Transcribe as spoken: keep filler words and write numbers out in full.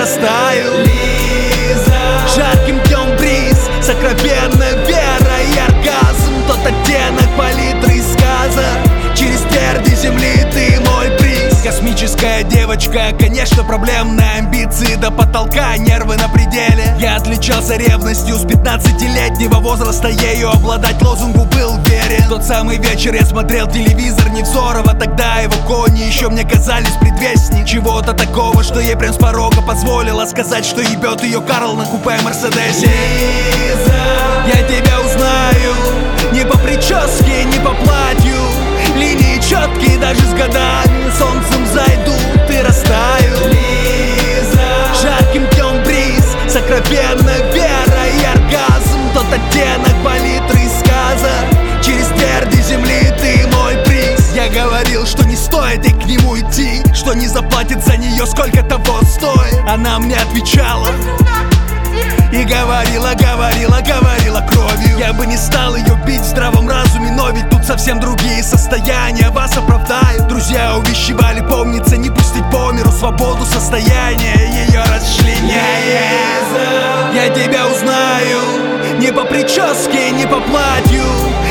растаю. Лиза, жарким днем бриз, сокровенная вера и оргазм. Тот оттенок палитры из сказа, через тверди земли ты мой приз. Космическая девочка, конечно, проблемная. Амбиции до потолка, нервы на пределе. Я отличался ревностью с пятнадцатилетнего возраста. Ею обладать лозунгу был верен. Тот самый вечер я смотрел телевизор Невзорова. Тогда его кони еще мне казались предвестник чего-то такого, что ей прям с порога позволила сказать, что ебет ее Карл на купе Мерседесе. Лиза, я тебя узнаю не по прическе, не по платью. Линии четкие даже с годами, солнцем зайду, ты растаю. Лиза, жарким днем бриз, сокровенная вера и оргазм. Тот оттенок палитры из сказа, через тверди земли ты мой приз. Я говорил, что не стоит ей к нему идти, что не заплатит за нее сколько того стоит. Она мне отвечала и говорила, говорила, говорила кровью. Я бы не стал ее бить в здравом разуме, но ведь тут совсем другие состояния вас оправдают. Друзья увещевали, помнится, не пустить по миру свободу состояния ее расчленяет. Я тебя узнаю не по прическе, не по платью.